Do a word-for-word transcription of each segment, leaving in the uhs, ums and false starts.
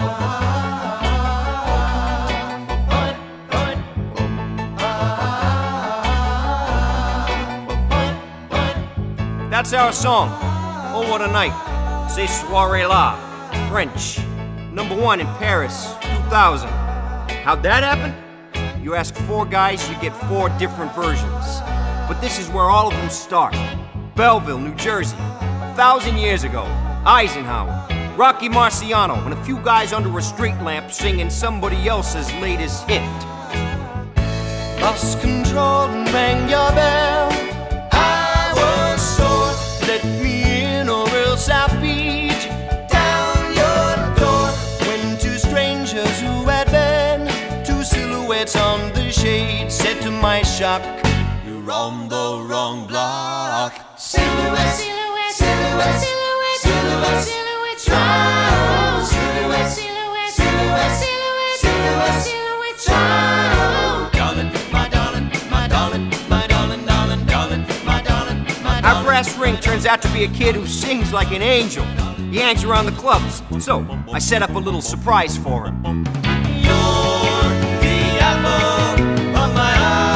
That's our song. Oh, what a night. C'est soirée là. French. Number one in Paris, two thousand. How'd that happen? You ask four guys, you get four different versions. But this is where all of them start. Belleville, New Jersey. A thousand years ago. Eisenhower. Rocky Marciano and a few guys under a street lamp singing somebody else's latest hit. Lost control and rang your bell. I was sore. Let me in or else I'll beat down your door. When two strangers who had been two silhouettes on the shade said to my shock, you're on the wrong block. Silhouettes, silhouettes, silhouettes, silhouettes, silhouettes, silhouettes, silhouettes, silhouettes, silhouettes, silhouettes, silhouettes, silhouettes, darling, my darling, my darling, my darling, darling, darling, my darling, my darling. Our brass ring turns out to be a kid who sings like an angel. He hangs around the clubs, so I set up a little surprise for him. You're the apple of my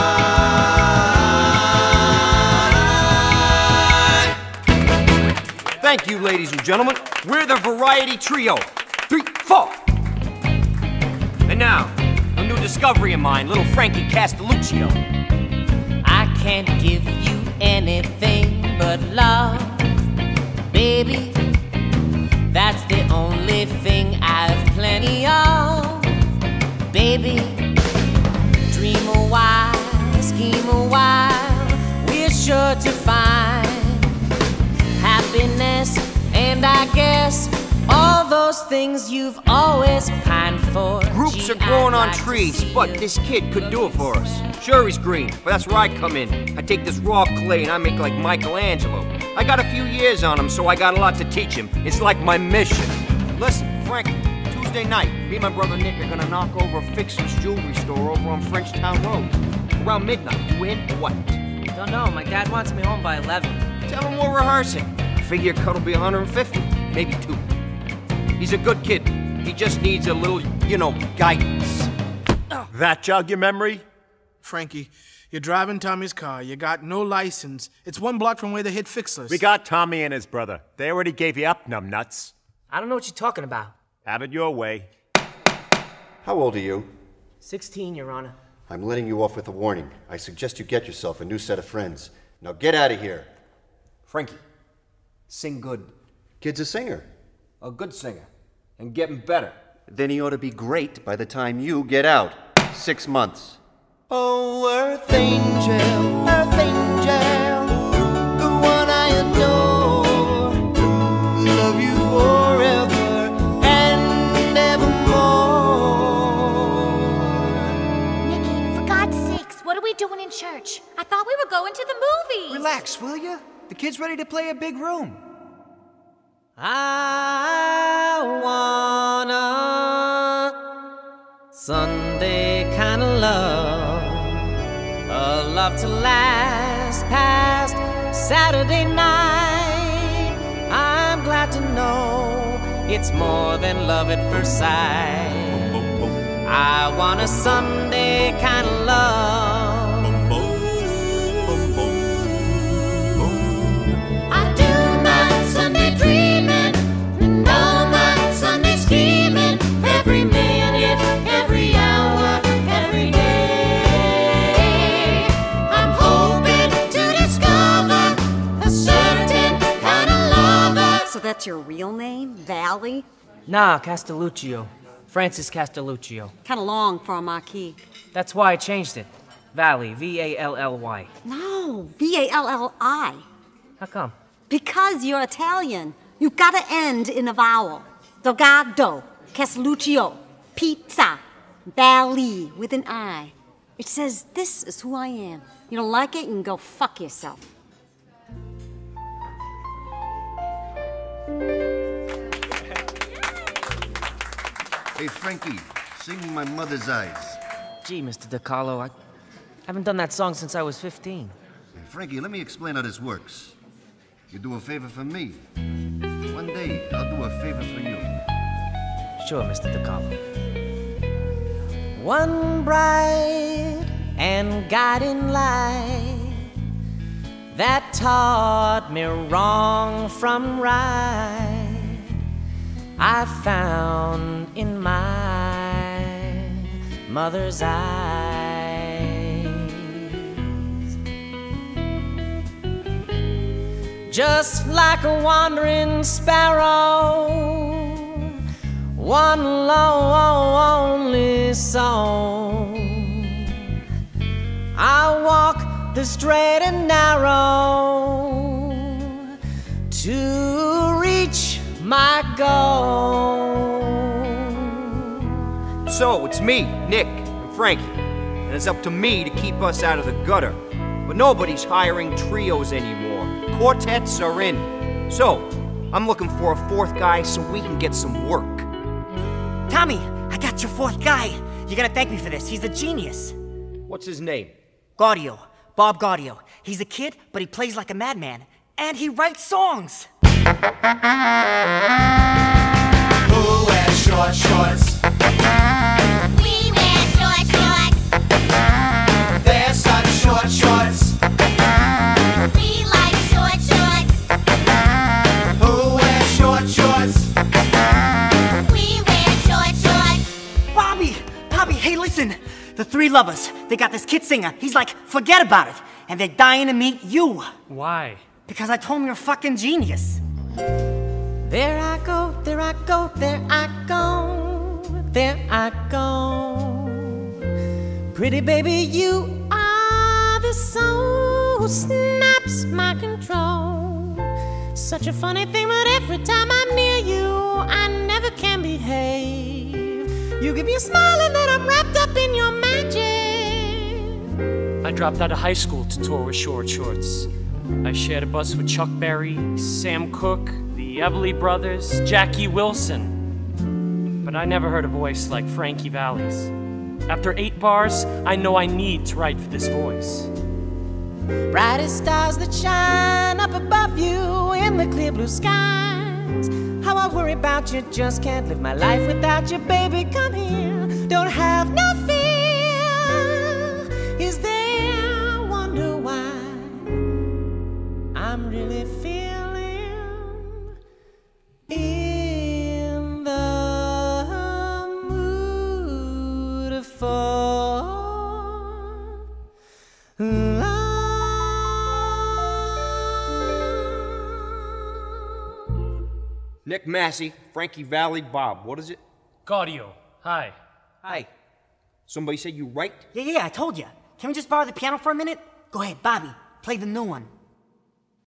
eye. Thank you, ladies and gentlemen. We're the Variety Trio. Three, four. And now, a new discovery of mine, little Frankie Castelluccio. I can't give you anything but love, baby. That's the only thing I've plenty of, baby. Dream a while, scheme a while, we're sure to find happiness, and I guess all those things you've always pined for. Groups Gee, are growing I'd on like to trees, see but you this kid could do it for us. Sure, he's green, but that's where I come in. I take this raw clay and I make like Michelangelo. I got a few years on him, so I got a lot to teach him. It's like my mission. Listen, Frankie, Tuesday night, me and my brother Nick are gonna knock over a Fixer's jewelry store over on Frenchtown Road. Around midnight, you in or what? Don't know, my dad wants me home by eleven. Tell him we're rehearsing. I figure your cut will be one hundred fifty, maybe two. He's a good kid. He just needs a little, you know, guidance. That jog your memory? Frankie, you're driving Tommy's car. You got no license. It's one block from where they hit Fixlers. We got Tommy and his brother. They already gave you up, numbnuts. I don't know what you're talking about. Have it your way. How old are you? Sixteen, Your Honor. I'm letting you off with a warning. I suggest you get yourself a new set of friends. Now get out of here. Frankie, sing good. Kid's a singer. A good singer. And getting better. Then he ought to be great by the time you get out. Six months. Oh, Earth Angel, Earth Angel, the one I adore. Love you forever and evermore. Nicky, for God's sakes, what are we doing in church? I thought we were going to the movies. Relax, will you? The kid's ready to play a big room. I wanna Sunday kind of love, a love to last past Saturday night. I'm glad to know it's more than love at first sight. I want a Sunday kind of love. I do my Sunday dreaming, and all my Sunday scheming, every minute, every hour, every day. I'm hoping to discover a certain kind of lover. So that's your real name, Valley? Nah, Castelluccio. Francis Castelluccio. Kind of long for a marquee. That's why I changed it. Valley, V A L L Y. No, V A L L I. How come? Because you're Italian. You gotta end in a vowel. Delgado, Castelluccio, pizza, Valley with an I. It says this is who I am. You don't like it, you can go fuck yourself. Hey, Frankie, sing My Mother's Eyes. Gee, Mister DiCarlo, I haven't done that song since I was fifteen. Hey, Frankie, let me explain how this works. You do a favor for me. One day, I'll do a favor for you. Sure, Mister DiCarlo. One bright and guiding light that taught me wrong from right, I found in my mother's eyes. Just like a wandering sparrow, one lonely song, I walk the straight and narrow to reach my goal. So, it's me, Nick, and Frankie, and it's up to me to keep us out of the gutter. But nobody's hiring trios anymore. Quartets are in. So, I'm looking for a fourth guy so we can get some work. Tommy, I got your fourth guy. You gotta thank me for this. He's a genius. What's his name? Gaudio. Bob Gaudio. He's a kid, but he plays like a madman. And he writes songs. Who wears short shorts? We wear short shorts. They're such short shorts. We like short shorts. Who wears short shorts? We wear short shorts. Bobby! Bobby, hey, listen. The three lovers, they got this kid singer. He's like, forget about it. And they're dying to meet you. Why? Because I told him you're a fucking genius. There I go, there I go, there I go, there I go. Pretty baby, you are the soul, snaps my control. Such a funny thing, but every time I'm near you, I never can behave. You give me a smile and then I'm wrapped up in your magic. I dropped out of high school to tour with Short Shorts. I shared a bus with Chuck Berry, Sam Cooke, the Everly Brothers, Jackie Wilson. But I never heard a voice like Frankie Valli's. After eight bars, I know I need to write for this voice. Brightest stars that shine up above you in the clear blue skies. How I worry about you, just can't live my life without you, baby, come here. Don't have no fear. Is there, wonder why I'm really feeling in the mood for love. Nick Massey, Frankie Valli, Bob. What is it? Gaudio, hi. Hi. Somebody said you write? Yeah, yeah, I told you. Can we just borrow the piano for a minute? Go ahead, Bobby. Play the new one.